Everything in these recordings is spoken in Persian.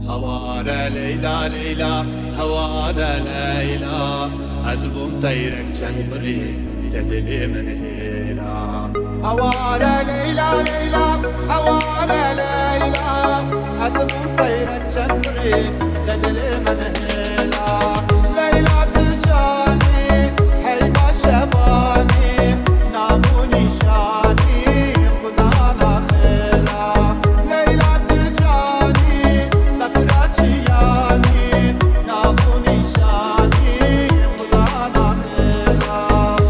هواره لیلا لیلا هواره لیلا حزبون طيرك جنبري تدلي من هيلا هواره لیلا لیلا هواره لیلا حزبون طيرك جنبري تدلي من هيلا ليلى تجاني حلوة شباني ناموني شاني خدانا خيلا ليلى تجاني مفراتي ياني ناموني شاني خدانا خيلا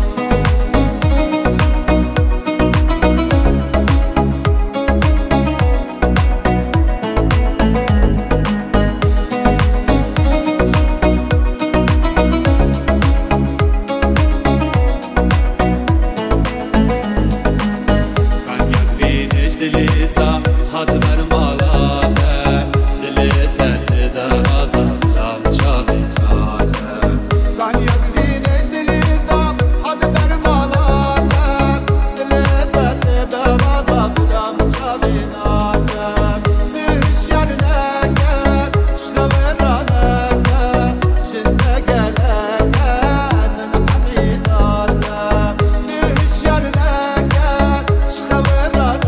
دليسا خاطر مالاته دلي درد درازا لام شافي خاطر كان يكفينيش دليسا خاطر مالاته دلي درد درازا لام شافي خاطر مش يرنك شغورانك شنك لك من حميداته مش يرنك شغورانك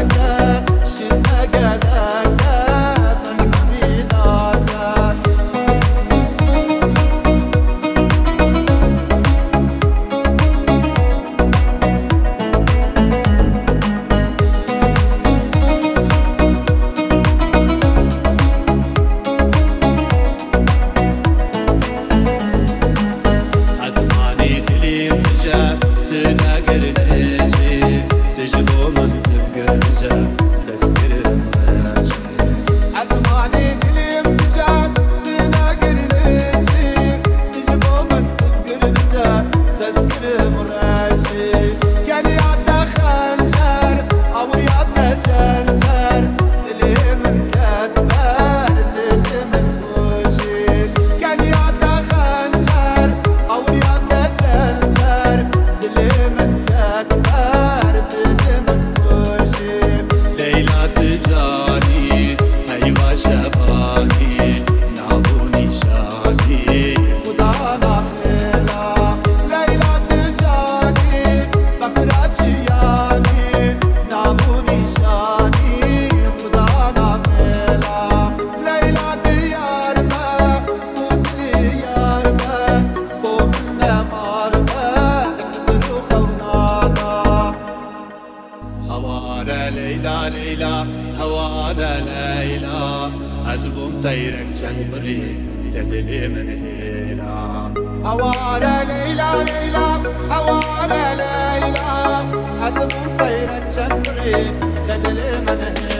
تجبو من تبقى رجال تسكر أزماني دلي مجال تناقر نجي تجبو من تبقى رجال تسكر مراجي قال يا خنجر أو يا جنجر دلي من كتبر دلي من وجي قال يا خنجر أو يا جنجر دلي من كتبر دلي من وجي ليلى تجاني هيوا شفاني نابوني شاني خدانا خيلا ليلى تجاني مفراتي ياني ناموني شاني خدانا خيلا ليلى ديارنا وكلي يارنا ومنا مارنا احزنوا خونانا هواره ليلى ليلى هواره ليلى حزبون طيرك جنبري تدلي من هيلا هواره ليلى ليلى هواره ليلى حزبون طيرك جنبري تدلي من هيلا